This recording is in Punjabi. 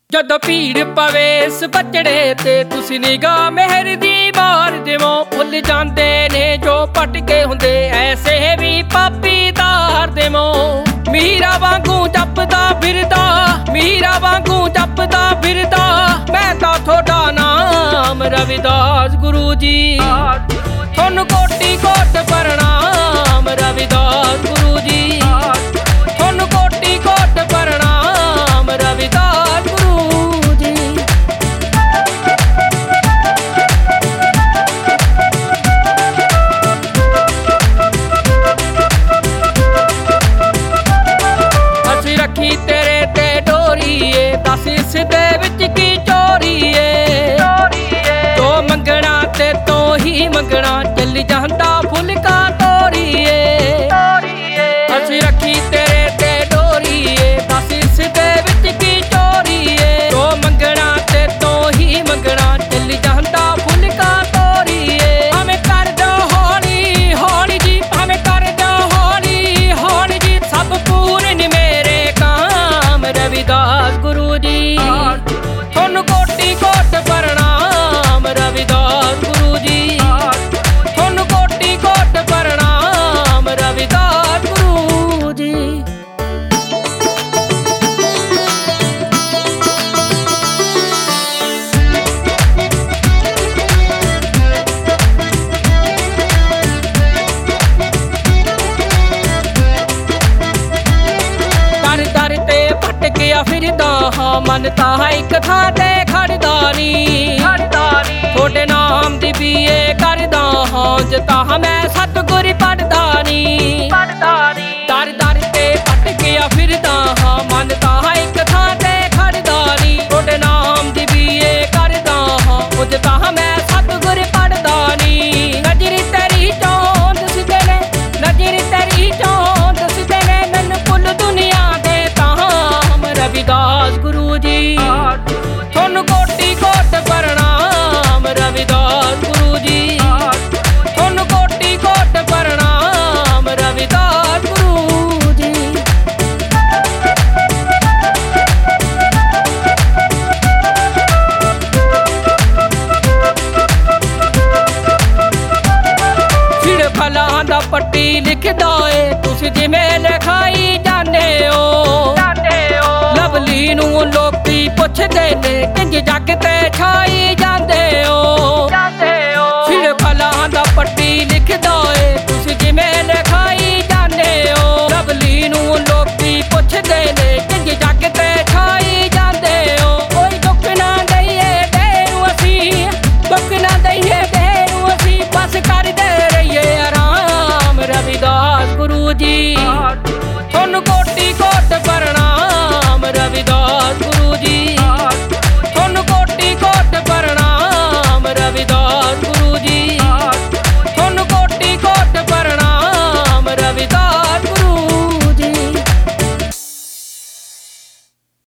ਜਦੋਂ ਭੀੜ ਪਵੇ ਇਸ ਬਚੜੇ ਤੇ ਤੁਸੀਂ ਨਿਗਾਹ ਮਿਹਰ ਦੀ ਮਾਰ ਦੇਵੋ। ਭੁੱਲ ਜਾਂਦੇ ਨੇ ਜੋ ਪਟਕੇ ਹੁੰਦੇ ਐਸੇ ਵੀ ਪਾਪੀ ਤਾਰ ਦੇਵੋ। ਮੀਰਾ ਵਾਂਗੂ ਜਪਦਾ ਫਿਰਦਾ, ਮੀਰਾ ਵਾਂਗੂ ਜਪਦਾ ਫਿਰਦਾ ਮੈਂ ਤਾਂ ਤੁਹਾਡਾ ਨਾਮ ਰਵਿਦਾਸ ਗੁਰੂ ਜੀ। ਤੁਹਾਨੂੰ ਕੋਟੀ ਕੋਟ ਪ੍ਰਣਾਮ ਰਵਿਦਾਸ ਗੁਰੂ ਜੀ। ਤੁਹਾਨੂੰ ਕੋਟੀ ਕੋਟ ਪ੍ਰਣਾਮ ਰਵਿਦਾਸ ਗੁਰੂ ਜੀ। ਅਸੀਂ ਰੱਖੀ ਤੇਰੇ ਤੇ ਡੋਰੀਏ, ਦੱਸ ਇਸ ਦੇ ਵਿੱਚ ਕੀ ਚੋਰੀਏ। ਜੋ ਮੰਗਣਾ ਤੇ ਤੋਂ ਹੀ ਮੰਗਣਾ ਚੱਲ ਜਾਂਦਾ ਫੁਲਕਾ ਤੋਰੀਏ। ਅਸੀਂ ਰੱਖੀ ਤੇਰੇ ਤੇ ਡੋਰੀਏ, ਦੱਸ ਇਸ ਦੇ ਵਿੱਚ ਕੀ ਚੋਰੀਏ। ਜੋ ਮੰਗਣਾ ਤੇ ਤੋਂ ਹੀ ਮੰਗਣਾ ਚੱਲ ਜਾਂਦਾ ਫੁਲਕਾ ਤੋਰੀਏ। ਭਾਵੇਂ ਕਰ ਦੋ ਹੌਲੀ ਹੌਲੀ ਜੀ, ਭਾਵੇਂ ਕਰ ਦੋ ਹੌਲੀ ਹੌਲੀ ਜੀ ਸਭ ਪੂਰਨ ਮੇਰੇ ਕਾਮ ਰਵਿਦਾਸ ਗੁਰੂ ਜੀ। ਤੁਹਾਨੂੰ ਕੋਟੀ ਕੋਟ ਪ੍ਰਣਾਮ ਰਵਿਦਾਸ ਗੁਰੂ ਜੀ। ਤੁਹਾਨੂੰ ਕੋਟੀ ਕੋਟ ਪ੍ਰਣਾਮ ਰਵਿਦਾਸ ਗੁਰੂ ਜੀ। ਦਰ ਦਰ ਤੇ ਭਟਕਿਆ ਫਿਰਦਾ ਹਾਂ, ਮਨ ਤਾਂ ਇੱਕ ਥਾਂ ਤੇ ਖੜਦਾ ਨੀ। ਤੁਹਾਡੇ ਨਾਮ ਦੀ ਬੀਏ ਕਰਦਾ ਹਾਂ, ਜਤਾ ਮੈਂ ਸਤਿਗੁਰ ਪੜ੍ਹਦਾ ਨੀ। ਦਰ ਦਰ ਤੇ ਭਟਕਿਆ ਫਿਰਦਾ ਹਾਂ, ਮਨ ਤਾਂ ਇੱਕ ਥਾਂ ਤੇ ਖੜਦਾ ਨੀ। ਤੁਹਾਡੇ ਨਾਮ ਦੀ ਬੀਏ ਕਰਦਾ ਹਾਂ, ਜਤਾ ਮੈਂ ਸਤਿਗੁਰ ਪੜ੍ਹਦਾ ਨੀ। ਨਜ਼ਰ ਤੇਰੀ ਚੋਂ ਦਿਸਦੇ ਨੇ, ਨਜ਼ਰ ਤੇਰੀ ਚੋਂ ਦਿਸਦੇ ਨੇ ਮੈਨੂੰ ਕੁੱਲ ਦੁਨੀਆ ਦੇ ਤਾਮ ਰਵਿਦਾਸ ਗੁਰੂ ਜੀ। ਤੁਹਾਨੂੰ ਕੋਟੀ ਕੋਟ ਪ੍ਰਣਾਮ ਰਵਿਦਾਸ ਗੁਰੂ ਜੀ। ਤੁਹਾਨੂੰ ਕੋਟੀ ਕੋਟ ਪ੍ਰਣਾਮ ਰਵਿਦਾਸ ਗੁਰੂ ਜੀ। ਛਿੜ ਫਲਾਂ ਦਾ ਪੱਟੀ ਲਿਖਦਾ ਏ ਤੁਸੀਂ ਜਿਵੇਂ ਲਿਖਾਈ ਜਾਂਦੇ ਹੋ। ਲਵਲੀ ਨੂੰ ਲੋਕੀ ਪੁੱਛਦੇ ਨੇ ਕਿੰਜ ਜੱਗ ਤੇ ਛਾਈ ਜਾਂਦੇ ਹੋ। ਛਿੜ ਫਲਾਂ ਦਾ ਪੱਟੀ ਲਿਖਦਾ ਏ